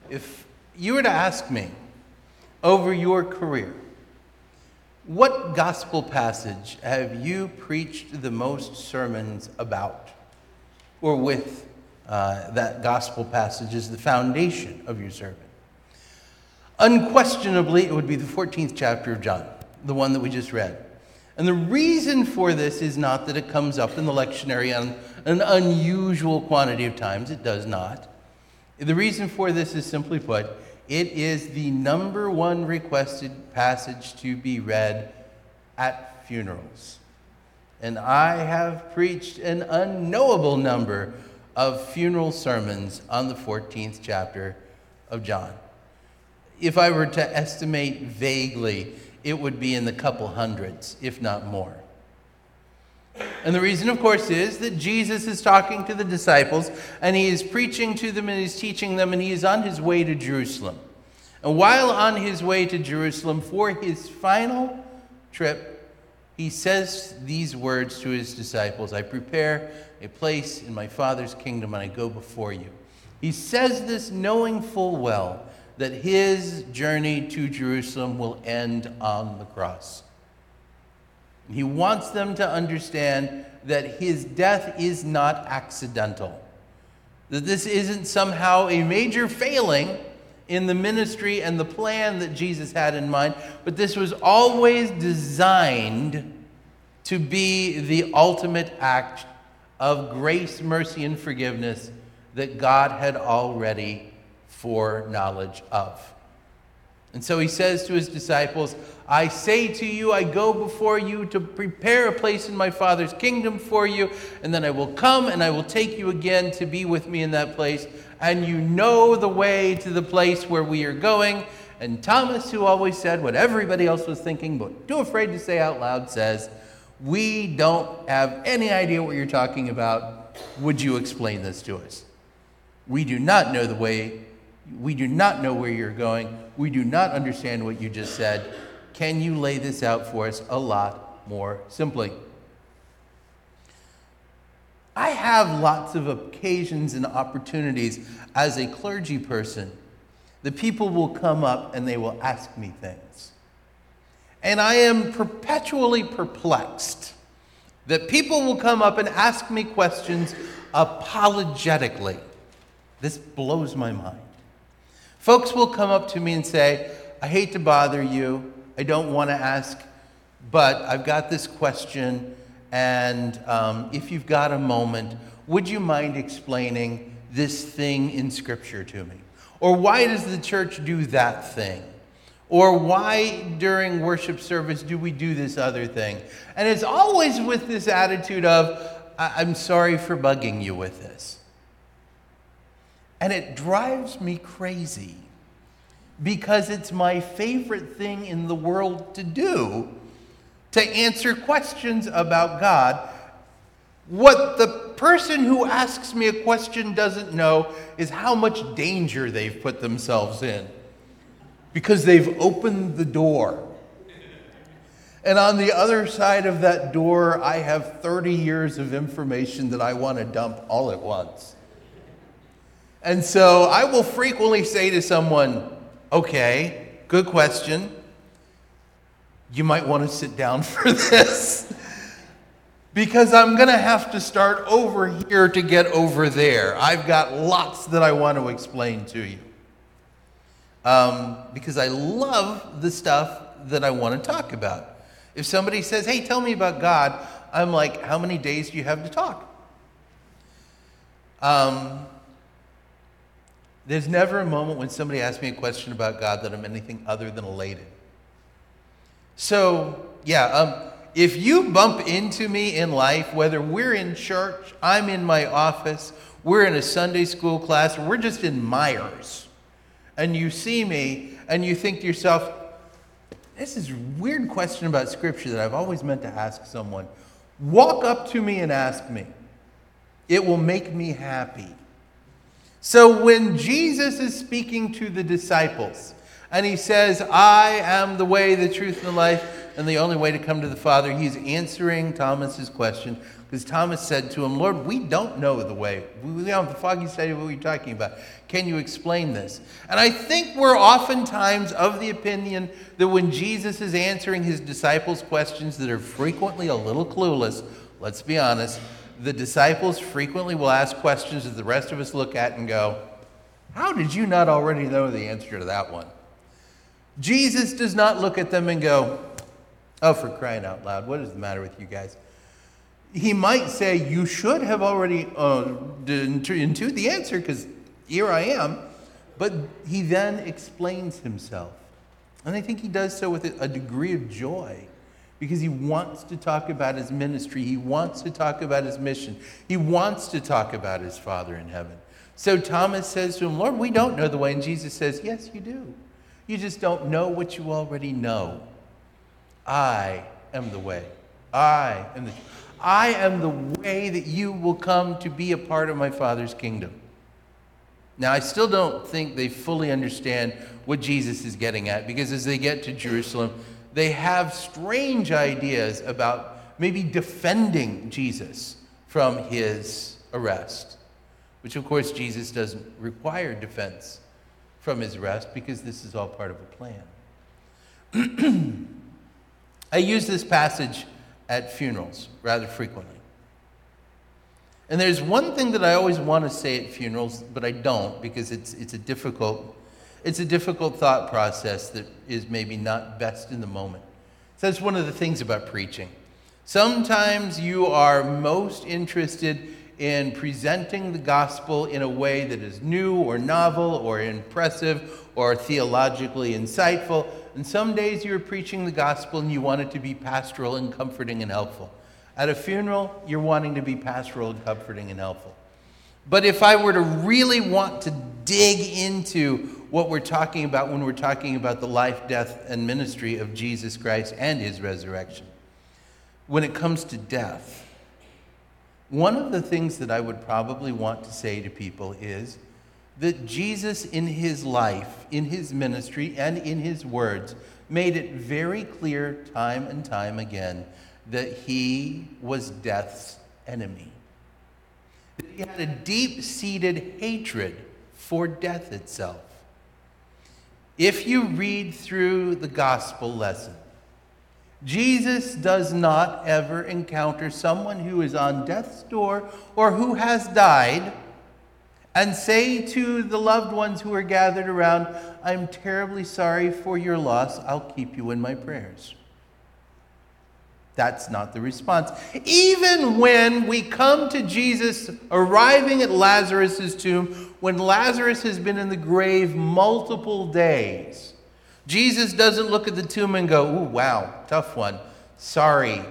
if you were to ask me over your career, what gospel passage have you preached the most sermons about, or with that gospel passage as the foundation of your sermon? Unquestionably, it would be the 14th chapter of John, the one that we just read. And the reason for this is not that it comes up in the lectionary on an unusual quantity of times. It does not. The reason for this is simply put, it is the number one requested passage to be read at funerals. And I have preached an unknowable number of funeral sermons on the 14th chapter of John. If I were to estimate vaguely, it would be in the couple hundreds, if not more. And the reason, of course, is that Jesus is talking to the disciples, and he is preaching to them, and he's teaching them, and he is on his way to Jerusalem. And while on his way to Jerusalem for his final trip, he says these words to his disciples, "I prepare a place in my Father's kingdom, and I go before you." He says this knowing full well that his journey to Jerusalem will end on the cross. He wants them to understand that his death is not accidental, that this isn't somehow a major failing in the ministry and the plan that Jesus had in mind, but this was always designed to be the ultimate act of grace, mercy, and forgiveness that God had already foreknowledge of. And so he says to his disciples, "I say to you, I go before you to prepare a place in my Father's kingdom for you, and then I will come and I will take you again to be with me in that place. And you know the way to the place where we are going." And Thomas, who always said what everybody else was thinking but too afraid to say out loud, says, "We don't have any idea what you're talking about. Would you explain this to us? We do not know the way. We do not know where you're going. We do not understand what you just said. Can you lay this out for us a lot more simply?" I have lots of occasions and opportunities as a clergy person that people will come up and they will ask me things. And I am perpetually perplexed that people will come up and ask me questions apologetically. This blows my mind. Folks will come up to me and say, "I hate to bother you. I don't want to ask, but I've got this question, and if you've got a moment, would you mind explaining this thing in Scripture to me? Or why does the church do that thing? Or why during worship service do we do this other thing?" And it's always with this attitude of, "I'm sorry for bugging you with this." And it drives me crazy because it's my favorite thing in the world to do, to answer questions about God. What the person who asks me a question doesn't know is how much danger they've put themselves in because they've opened the door. And on the other side of that door, I have 30 years of information that I want to dump all at once. And so I will frequently say to someone, "Okay, good question. You might want to sit down for this." Because I'm going to have to start over here to get over there. I've got lots that I want to explain to you. Because I love the stuff that I want to talk about. If somebody says, "Hey, tell me about God," I'm like, "How many days do you have to talk?" There's never a moment when somebody asks me a question about God that I'm anything other than elated. So, if you bump into me in life, whether we're in church, I'm in my office, we're in a Sunday school class, or we're just in Myers, and you see me and you think to yourself, "This is a weird question about Scripture that I've always meant to ask someone," walk up to me and ask me. It will make me happy. So when Jesus is speaking to the disciples and he says, "I am the way, the truth, and the life," and the only way to come to the Father. He's answering Thomas's question because Thomas said to him, Lord, we don't know the way. We don't have the foggiest idea what you're talking about. Can you explain this? And I think we're oftentimes of the opinion that when Jesus is answering his disciples' questions that are frequently a little clueless, let's be honest, the disciples frequently will ask questions that the rest of us look at and go, how did you not already know the answer to that one? Jesus does not look at them and go, oh, for crying out loud, what is the matter with you guys? He might say, you should have already intuited the answer because here I am. But he then explains himself. And I think he does so with a degree of joy because he wants to talk about his ministry. He wants to talk about his mission. He wants to talk about his Father in heaven. So Thomas says to him, Lord, we don't know the way. And Jesus says, yes, you do. You just don't know what you already know. I am the way. I am the way that you will come to be a part of my Father's kingdom. Now, I still don't think they fully understand what Jesus is getting at, because as they get to Jerusalem, they have strange ideas about maybe defending Jesus from his arrest, which, of course, Jesus doesn't require defense from his arrest because this is all part of a plan. I use this passage at funerals rather frequently. And there's one thing that I always want to say at funerals, but I don't because it's a difficult thought process that is maybe not best in the moment. So that's one of the things about preaching. Sometimes you are most interested in presenting the gospel in a way that is new or novel or impressive or theologically insightful. And some days you're preaching the gospel and you want it to be pastoral and comforting and helpful. At a funeral, you're wanting to be pastoral and comforting and helpful. But if I were to really want to dig into what we're talking about when we're talking about the life, death, and ministry of Jesus Christ and his resurrection, when it comes to death, one of the things that I would probably want to say to people is that Jesus in his life, in his ministry, and in his words made it very clear time and time again that he was death's enemy. That he had a deep-seated hatred for death itself. If you read through the gospel lesson, Jesus does not ever encounter someone who is on death's door or who has died and say to the loved ones who are gathered around, I'm terribly sorry for your loss. I'll keep you in my prayers. That's not the response. Even when we come to Jesus arriving at Lazarus' tomb, when Lazarus has been in the grave multiple days, Jesus doesn't look at the tomb and go, ooh, wow, tough one. Sorry,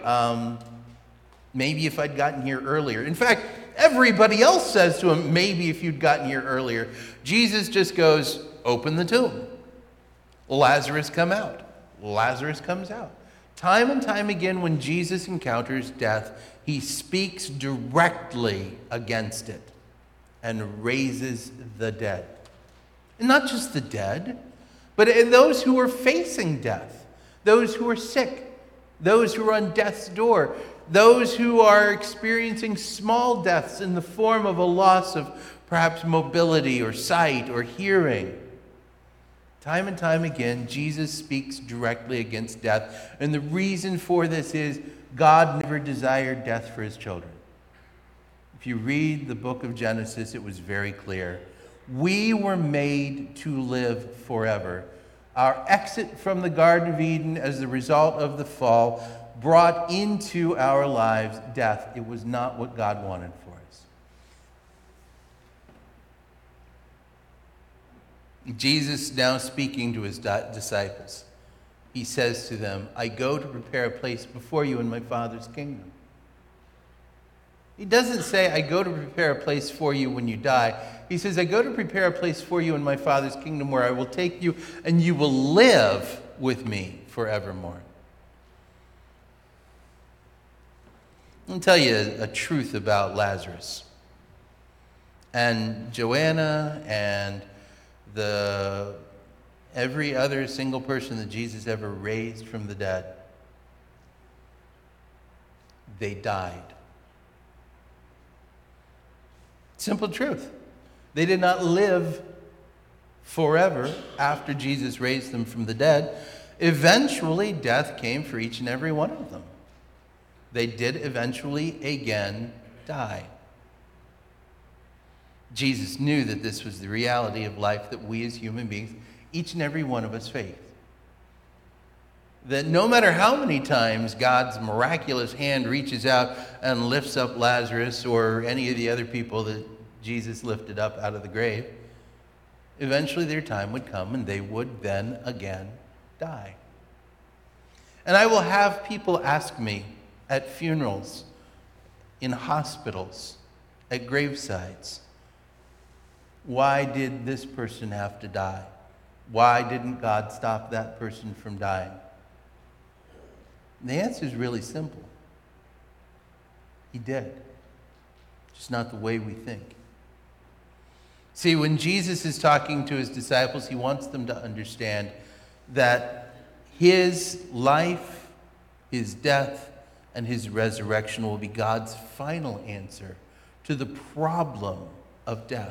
maybe if I'd gotten here earlier. In fact, everybody else says to him, maybe if you'd gotten here earlier. Jesus just goes, open the tomb. Lazarus come out. Lazarus comes out. Time and time again, when Jesus encounters death, he speaks directly against it and raises the dead. And not just the dead, but those who are facing death, those who are sick, those who are on death's door, those who are experiencing small deaths in the form of a loss of perhaps mobility or sight or hearing. Time and time again, Jesus speaks directly against death. And the reason for this is God never desired death for his children. If you read the book of Genesis, it was very clear. We were made to live forever. Our exit from the Garden of Eden as the result of the fall brought into our lives death. It was not what God wanted for us. Jesus now speaking to his disciples, he says to them, I go to prepare a place before you in my Father's kingdom. He doesn't say, I go to prepare a place for you when you die. He says, I go to prepare a place for you in my Father's kingdom where I will take you and you will live with me forevermore. I'll tell you a truth about Lazarus and Joanna and every other single person that Jesus ever raised from the dead. they died. Simple truth. They did not live forever after Jesus raised them from the dead. Eventually, death came for each and every one of them. They did eventually again die. Jesus knew that this was the reality of life that we as human beings, each and every one of us, face. That no matter how many times God's miraculous hand reaches out and lifts up Lazarus or any of the other people that Jesus lifted up out of the grave, eventually their time would come and they would then again die. And I will have people ask me at funerals, in hospitals, at gravesides, why did this person have to die? Why didn't God stop that person from dying? And the answer is really simple. He did. Just not the way we think. See, when Jesus is talking to his disciples, he wants them to understand that his life, his death, and his resurrection will be God's final answer to the problem of death.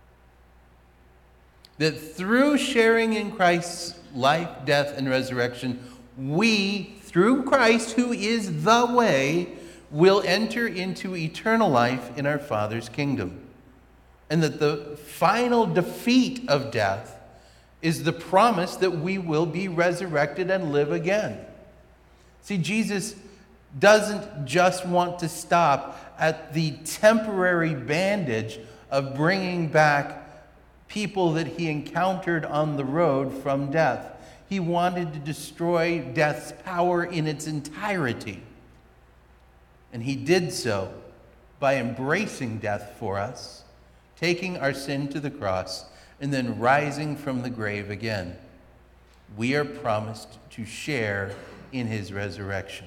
That through sharing in Christ's life, death, and resurrection, we, through Christ, who is the way, will enter into eternal life in our Father's kingdom. And that the final defeat of death is the promise that we will be resurrected and live again. See, Jesus doesn't just want to stop at the temporary bandage of bringing back people that he encountered on the road from death. He wanted to destroy death's power in its entirety. And he did so by embracing death for us, taking our sin to the cross, and then rising from the grave again. We are promised to share in his resurrection.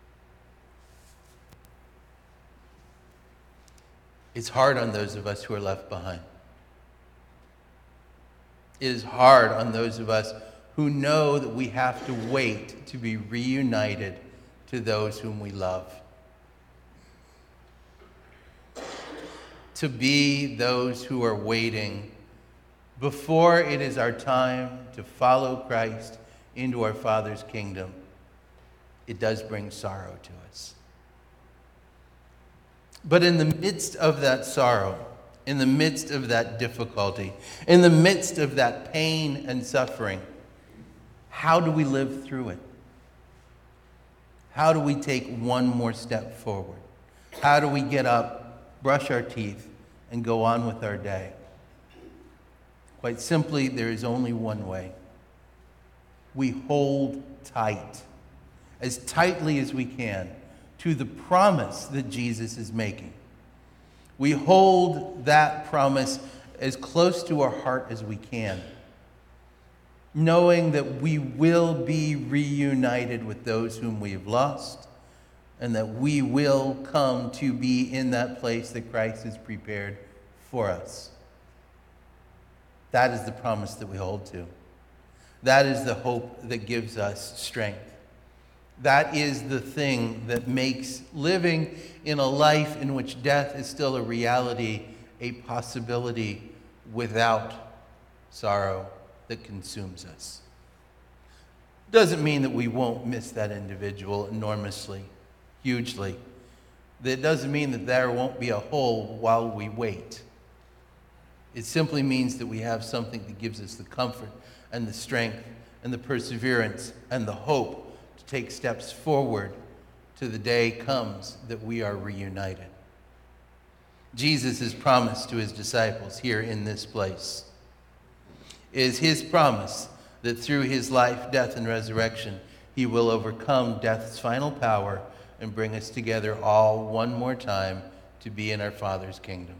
It's hard on those of us who are left behind. It is hard on those of us who know that we have to wait to be reunited to those whom we love. To be those who are waiting before it is our time to follow Christ into our Father's kingdom. It does bring sorrow to us. But in the midst of that sorrow, in the midst of that difficulty, in the midst of that pain and suffering, how do we live through it? How do we take one more step forward? How do we get up, brush our teeth, and go on with our day? Quite simply, there is only one way. We hold tight, as tightly as we can, to the promise that Jesus is making. We hold that promise as close to our heart as we can, knowing that we will be reunited with those whom we have lost, and that we will come to be in that place that Christ has prepared for us. That is the promise that we hold to. That is the hope that gives us strength. That is the thing that makes living in a life in which death is still a reality, a possibility without sorrow that consumes us. Doesn't mean that we won't miss that individual enormously, hugely. That doesn't mean that there won't be a hole while we wait. It simply means that we have something that gives us the comfort and the strength and the perseverance and the hope to take steps forward to the day comes that we are reunited. Jesus' promise to his disciples here in this place is his promise that through his life, death, and resurrection, he will overcome death's final power and bring us together all one more time to be in our Father's kingdom.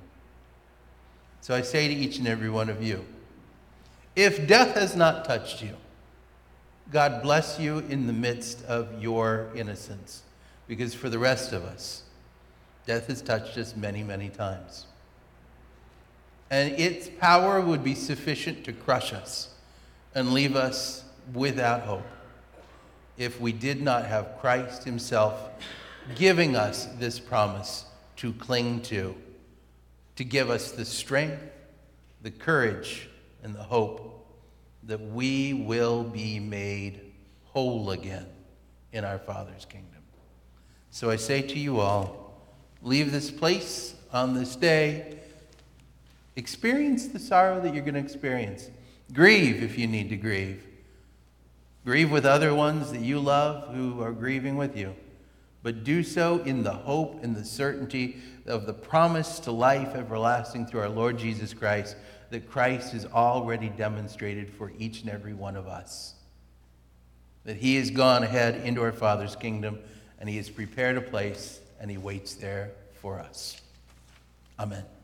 So I say to each and every one of you, if death has not touched you, God bless you in the midst of your innocence, because for the rest of us, death has touched us many, many times. And its power would be sufficient to crush us and leave us without hope if we did not have Christ himself giving us this promise to cling to give us the strength, the courage, and the hope that we will be made whole again in our Father's kingdom. So I say to you all, leave this place on this day. Experience the sorrow that you're going to experience. Grieve if you need to grieve. Grieve with other ones that you love who are grieving with you. But do so in the hope and the certainty of the promise to life everlasting through our Lord Jesus Christ, that Christ has already demonstrated for each and every one of us. That he has gone ahead into our Father's kingdom, and he has prepared a place, and he waits there for us. Amen.